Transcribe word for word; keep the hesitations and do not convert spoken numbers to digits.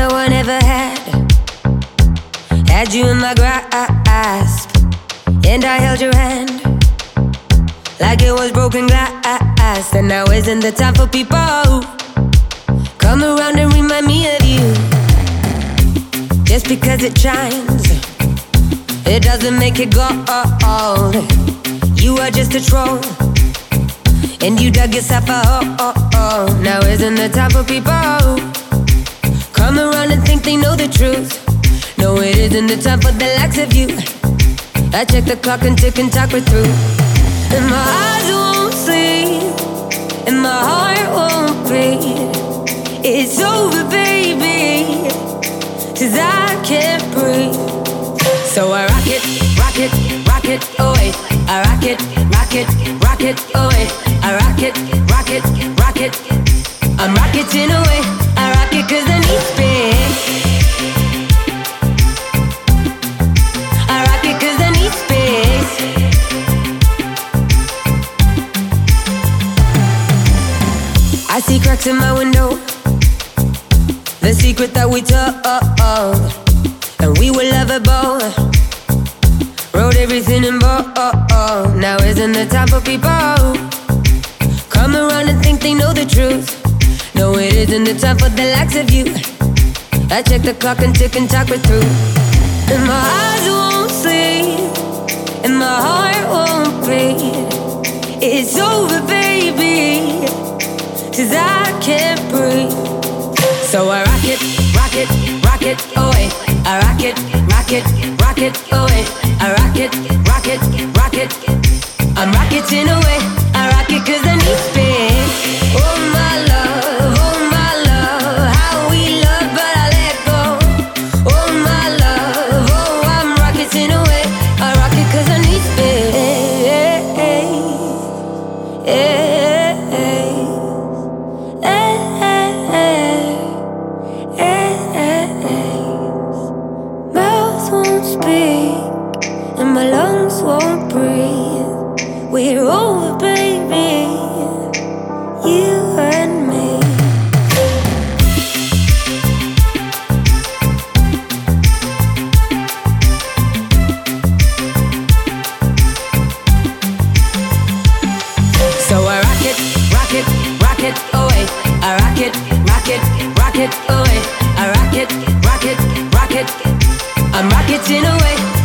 no one ever had. Had you in my grasp, and I held your hand like it was broken glass. And now isn't the time for people come around and remind me of you. Just because it shines, it doesn't make it gold. You are just a troll, and you dug yourself a hole. Now isn't the time for people come around and think they know the truth. No, it isn't the time for the likes of you. I check the clock and tick and talk we're through. And my eyes won't sleep, and my heart won't beat. It's over, baby, 'cause I can't breathe. So I rock it, rock it, rock it away. I rock it, rock it, rock it away. I rock it, rock it, rock it. I'm rocketing away. I rock it 'cause I need space. I rock it 'cause I need space. I see cracks in my window, the secret that we told, and we were lovable. Wrote everything in bold. Now isn't the time for people come around and think they know the truth. No, it isn't the time for the likes of you. I check the clock and tick and talk we're through. And my eyes won't sleep, and my heart won't beat. It's over, baby, 'cause I can't breathe. So I rock it, rock it, rock it away. I rock it, rock it, rock it away. I rock it, rock it, rock it. I'm rocketing away. I rock it 'cause I need space. Oh my love, oh my love, how we love but I let go. Oh my love, oh I'm rocketing away. I rock it 'cause I need space. Mouth won't speak and my lungs won't breathe. We're over, baby, you and me. So I rock it, rock it, rock it away. I rock it, rock it, rock it away. I rock it, rock it, rock it. I'm rocketing away.